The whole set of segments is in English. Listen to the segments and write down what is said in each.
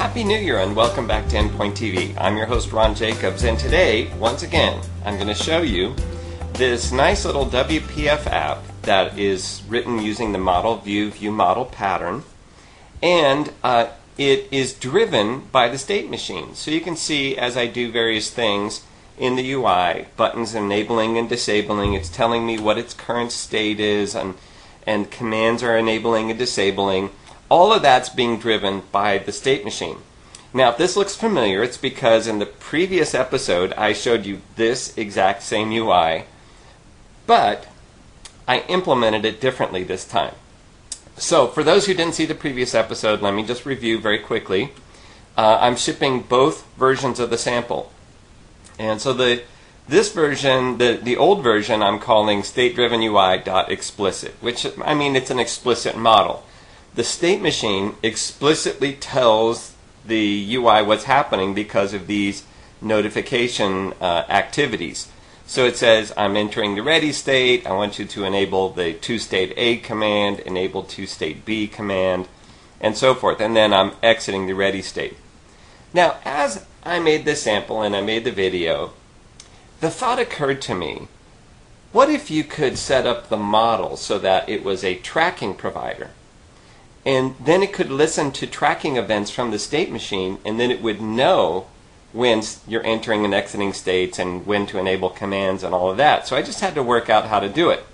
Happy New Year and welcome back to Endpoint TV. I'm your host Ron Jacobs, and today, once again, I'm going to show you this nice little WPF app that is written using the model view model pattern, and it is driven by the state machine. So you can see as I do various things in the UI, buttons enabling and disabling, it's telling me what its current state is, and commands are enabling and disabling. All of that's being driven by the state machine. Now, if this looks familiar, it's because in the previous episode I showed you this exact same UI, but I implemented it differently this time. So, for those who didn't see the previous episode, let me just review very quickly. I'm shipping both versions of the sample. And so this version, the old version, I'm calling state-driven-UI.explicit, which, I mean, it's an explicit model. The state machine explicitly tells the UI what's happening because of these notification activities. So it says, I'm entering the ready state, I want you to enable the toState A command, enable toState B command, and so forth. And then I'm exiting the ready state. Now, as I made this sample and I made the video, the thought occurred to me, what if you could set up the model so that it was a tracking provider? And then it could listen to tracking events from the state machine, and then it would know when you're entering and exiting states and when to enable commands and all of that. So I just had to work out how to do it.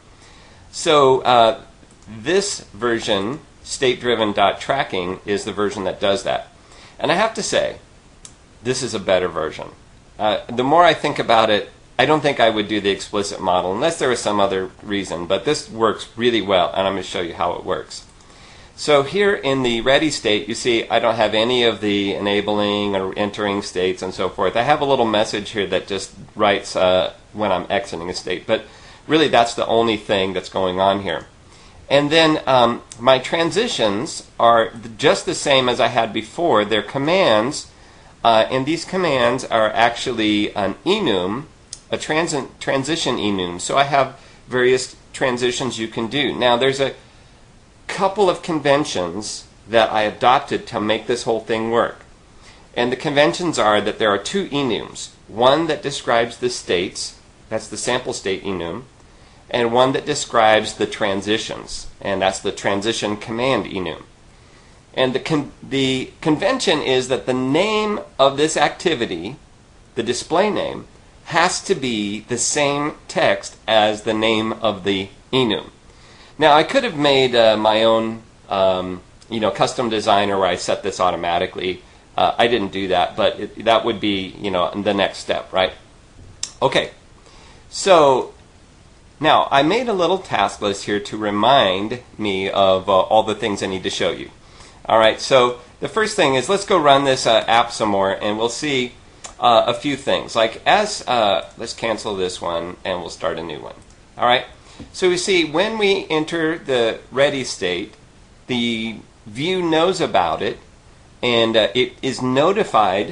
So this version, state-driven.tracking, is the version that does that. And I have to say, this is a better version. The more I think about it, I don't think I would do the explicit model unless there was some other reason, but this works really well, and I'm going to show you how it works. So here in the ready state, you see I don't have any of the enabling or entering states and so forth. I have a little message here that just writes when I'm exiting a state, but really that's the only thing that's going on here. And then my transitions are just the same as I had before. They're commands, and these commands are actually an enum, a transition enum. So I have various transitions you can do. Now there's a couple of conventions that I adopted to make this whole thing work. And the conventions are that there are two enums. One that describes the states, that's the sample state enum, and one that describes the transitions, and that's the transition command enum. And the convention is that the name of this activity, the display name, has to be the same text as the name of the enum. Now, I could have made my own custom designer where I set this automatically. I didn't do that, but that would be the next step, right? Okay, so now I made a little task list here to remind me of all the things I need to show you. All right, so the first thing is let's go run this app some more, and we'll see a few things. Like let's cancel this one, and we'll start a new one. All right. So we see when we enter the ready state, the view knows about it, and it is notified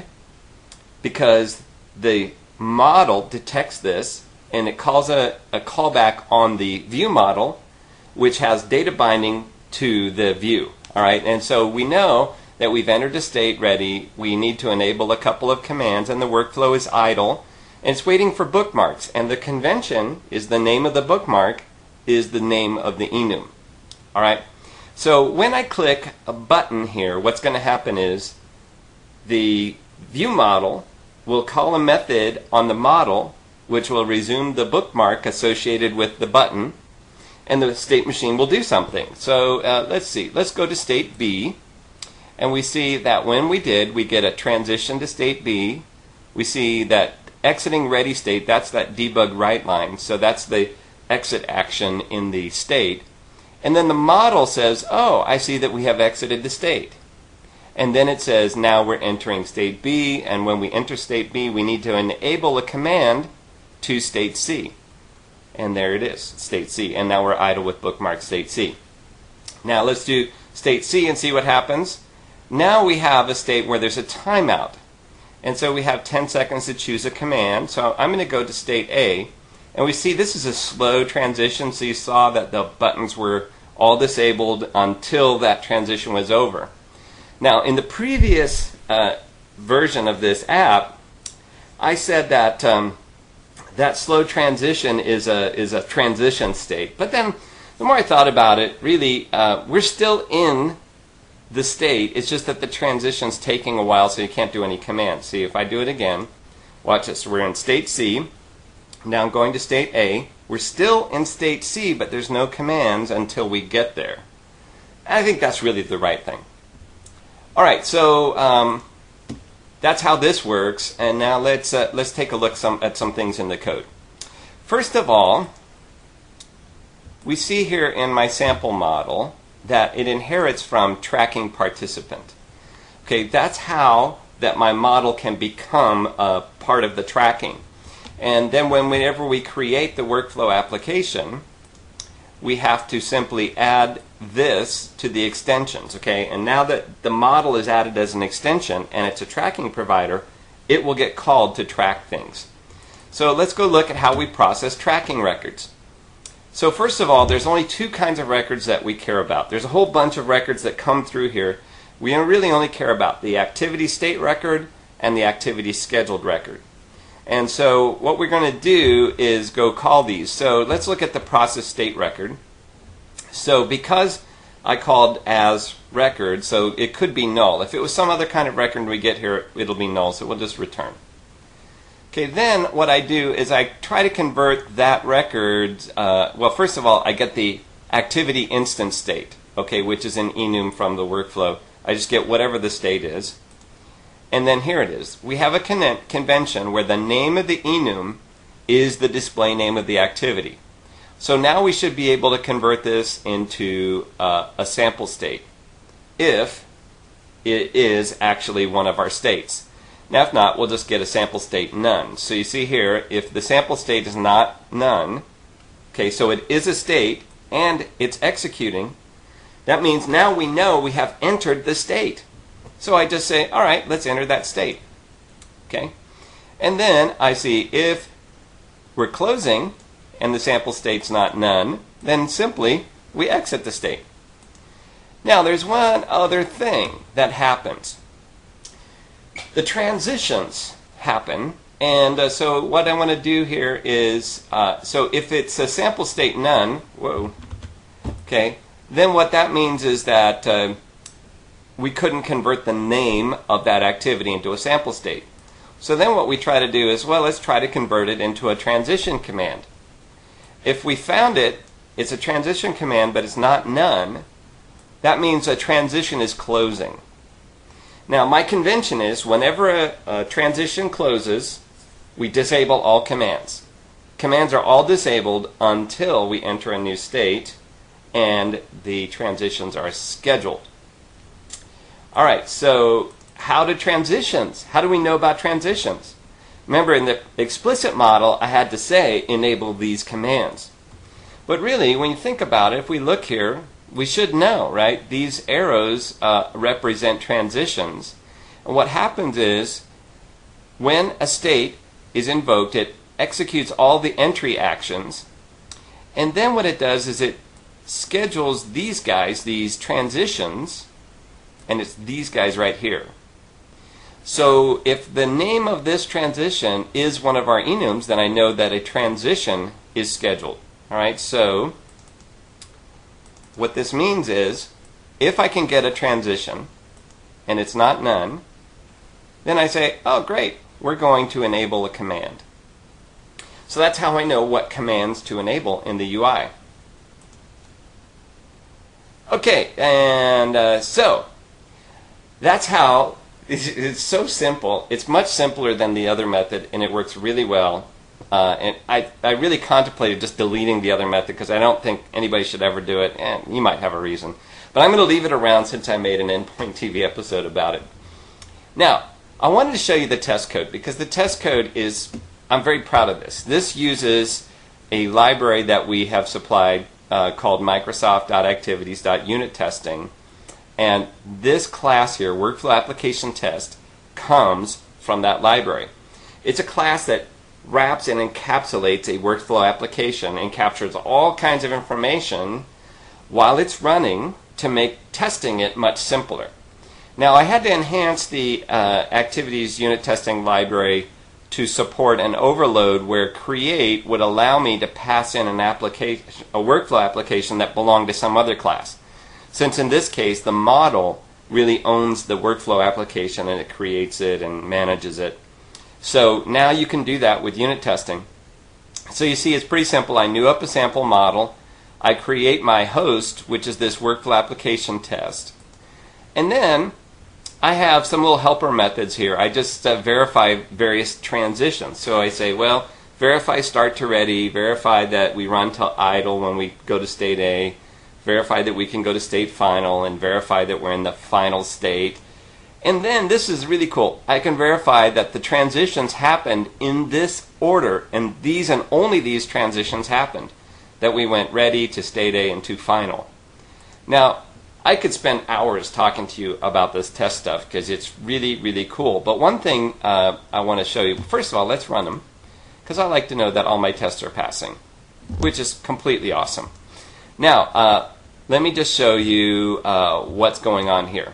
because the model detects this, and it calls a callback on the view model, which has data binding to the view. All right, and so we know that we've entered a state ready. We need to enable a couple of commands, and the workflow is idle. And it's waiting for bookmarks, and the convention is the name of the bookmark is the name of the enum. All right. So when I click a button here, what's going to happen is the view model will call a method on the model, which will resume the bookmark associated with the button, and the state machine will do something. So let's see. Let's go to state B, and we see that when we get a transition to state B. We see that exiting ready state, that's that debug write line. So that's the exit action in the state. And then the model says, oh, I see that we have exited the state. And then it says, now we're entering state B, and when we enter state B, we need to enable a command to state C. And there it is, state C. And now we're idle with bookmark state C. Now let's do state C and see what happens. Now we have a state where there's a timeout. And so we have 10 seconds to choose a command. So I'm going to go to state A. And we see this is a slow transition. So you saw that the buttons were all disabled until that transition was over. Now, in the previous version of this app, I said that that slow transition is a transition state. But then the more I thought about it, really, we're still in the state. It's just that the transition's taking a while, so you can't do any commands. See, if I do it again, watch this. We're in state C. Now I'm going to state A. We're still in state C, but there's no commands until we get there. I think that's really the right thing. All right, so that's how this works. And now let's take a look at some things in the code. First of all, we see here in my sample model that it inherits from tracking participant. Okay, that's how that my model can become a part of the tracking. And then whenever we create the workflow application, we have to simply add this to the extensions. Okay, and now that the model is added as an extension and it's a tracking provider, it will get called to track things. So let's go look at how we process tracking records. So first of all, there's only two kinds of records that we care about. There's a whole bunch of records that come through here. We really only care about the activity state record and the activity scheduled record. And so what we're going to do is go call these. So let's look at the process state record. So because I called as record, so it could be null. If it was some other kind of record we get here, it'll be null, so we'll just return. Okay, then what I do is I try to convert that record, well, first of all, I get the activity instance state, okay, which is an enum from the workflow. I just get whatever the state is. And then here it is. We have a convention where the name of the enum is the display name of the activity. So now we should be able to convert this into a sample state if it is actually one of our states. Now if not, we'll just get a sample state none. So you see here, if the sample state is not none, okay, so it is a state and it's executing, that means now we know we have entered the state. So I just say, all right, let's enter that state. Okay, and then I see if we're closing and the sample state's not none, then simply we exit the state. Now there's one other thing that happens. The transitions happen, and so what I want to do here is, so if it's a sample state none, okay, then what that means is that we couldn't convert the name of that activity into a sample state. So then what we try to do is, well, let's try to convert it into a transition command. If we found it, it's a transition command, but it's not none, that means a transition is closing. Now, my convention is whenever a transition closes, we disable all commands. Commands are all disabled until we enter a new state and the transitions are scheduled. All right, so how do we know about transitions? Remember, in the explicit model, I had to say enable these commands. But really, when you think about it, if we look here, we should know, right? These arrows represent transitions. And what happens is, when a state is invoked, it executes all the entry actions. And then what it does is it schedules these guys, these transitions, and it's these guys right here. So if the name of this transition is one of our enums, then I know that a transition is scheduled. All right, so what this means is, if I can get a transition and it's not none, then I say, oh great, we're going to enable a command. So that's how I know what commands to enable in the UI. Okay, and so that's how, it's so simple. It's much simpler than the other method, and it works really well. And I really contemplated just deleting the other method because I don't think anybody should ever do it, and you might have a reason. But I'm going to leave it around since I made an Endpoint TV episode about it. Now, I wanted to show you the test code because the test code is, I'm very proud of this. This uses a library that we have supplied called Microsoft.activities.unit-testing. And this class here, Workflow Application Test, comes from that library. It's a class that wraps and encapsulates a workflow application and captures all kinds of information while it's running to make testing it much simpler. Now I had to enhance the activities unit testing library to support an overload where create would allow me to pass in an application, a workflow application that belonged to some other class. Since in this case the model really owns the workflow application and it creates it and manages it. So now you can do that with unit testing. So you see it's pretty simple. I new up a sample model. I create my host, which is this workflow application test. And then I have some little helper methods here. I just verify various transitions. So I say, well, verify start to ready, verify that we run to idle when we go to state A, verify that we can go to state final, and verify that we're in the final state. And then this is really cool. I can verify that the transitions happened in this order, and these and only these transitions happened, that we went ready to state A and to final. Now, I could spend hours talking to you about this test stuff because it's really, really cool. But one thing I want to show you, first of all, let's run them, because I like to know that all my tests are passing, which is completely awesome. Now, let me just show you what's going on here.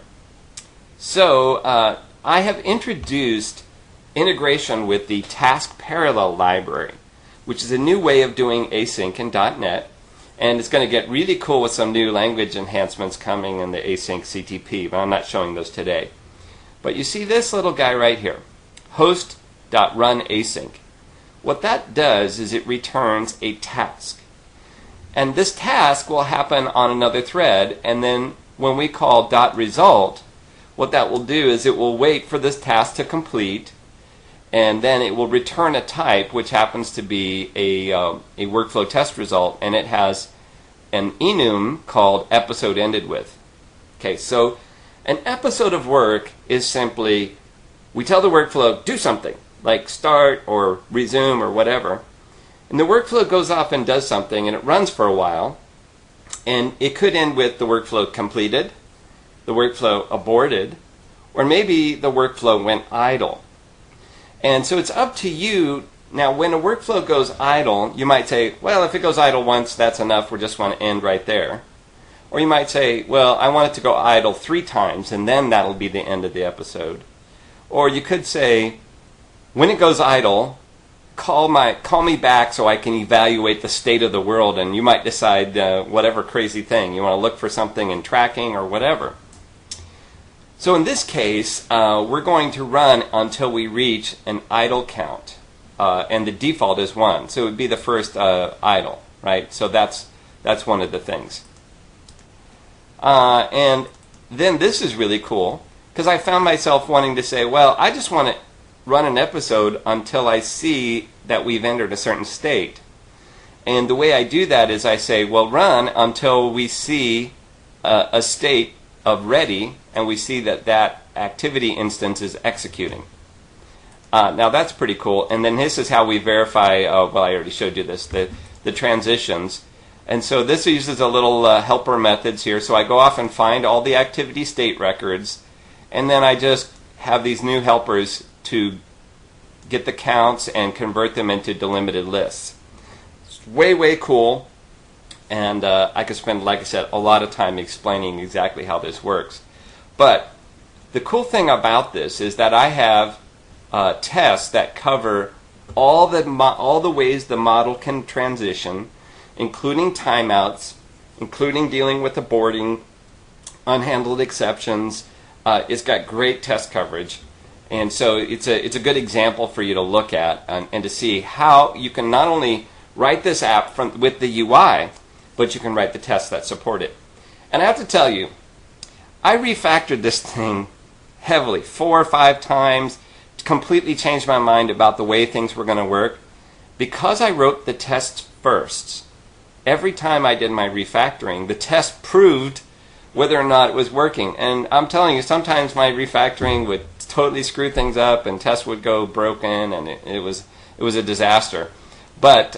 So I have introduced integration with the task parallel library, which is a new way of doing async in .NET. And it's going to get really cool with some new language enhancements coming in the async CTP, but I'm not showing those today. But you see this little guy right here, host.runAsync. What that does is it returns a task. And this task will happen on another thread, and then when we call .result, what that will do is it will wait for this task to complete, and then it will return a type, which happens to be a workflow test result, and it has an enum called episode ended with. Okay, so an episode of work is simply, we tell the workflow, do something, like start or resume or whatever, and the workflow goes off and does something, and it runs for a while, and it could end with the workflow completed, the workflow aborted, or maybe the workflow went idle. And so it's up to you. Now, when a workflow goes idle, you might say, well, if it goes idle once, that's enough. We just want to end right there. Or you might say, well, I want it to go idle 3 times, and then that'll be the end of the episode. Or you could say, when it goes idle, call me back so I can evaluate the state of the world, and you might decide whatever crazy thing. You want to look for something in tracking or whatever. So in this case, we're going to run until we reach an idle count, and the default is 1. So it would be the first idle, right? So that's one of the things. And then this is really cool, because I found myself wanting to say, well, I just want to run an episode until I see that we've entered a certain state. And the way I do that is I say, well, run until we see a state of ready, and we see that that activity instance is executing. Now that's pretty cool. And then this is how we verify, well, I already showed you this, the transitions. And so this uses a little helper methods here. So I go off and find all the activity state records, and then I just have these new helpers to get the counts and convert them into delimited lists. It's way, way cool. And I could spend, like I said, a lot of time explaining exactly how this works. But the cool thing about this is that I have tests that cover all the ways the model can transition, including timeouts, including dealing with aborting, unhandled exceptions. It's got great test coverage. And so it's a good example for you to look at and to see how you can not only write this app with the UI, but you can write the tests that support it. And I have to tell you, I refactored this thing heavily, 4 or 5 times, to completely change my mind about the way things were going to work. Because I wrote the tests first, every time I did my refactoring, the test proved whether or not it was working. And I'm telling you, sometimes my refactoring would totally screw things up, and tests would go broken, and it was a disaster. But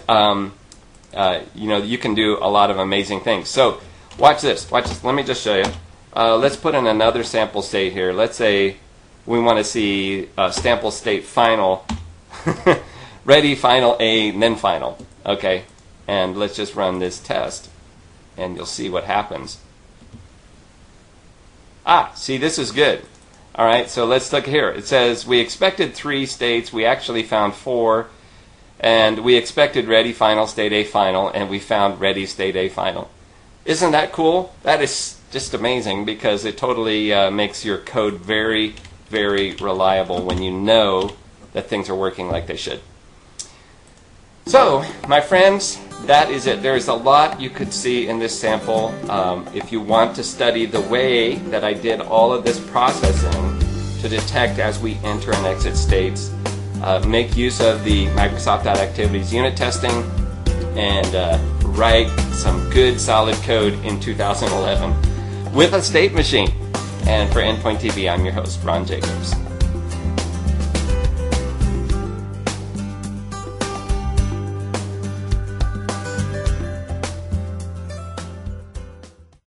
you can do a lot of amazing things. So watch this. Let me just show you. Let's put in another sample state here. Let's say we want to see sample state final, ready, final, A, and then final. Okay, and let's just run this test, and you'll see what happens. See, this is good. All right, so let's look here. It says we expected 3 states, we actually found 4, and we expected ready final state A final, and we found ready state A final. Isn't that cool? That is just amazing because it totally makes your code very, very reliable when you know that things are working like they should. So, my friends, that is it. There's a lot you could see in this sample. If you want to study the way that I did all of this processing to detect as we enter and exit states, make use of the Microsoft.Activities unit testing and write some good solid code in 2011 with a state machine. And for Endpoint TV, I'm your host, Ron Jacobs.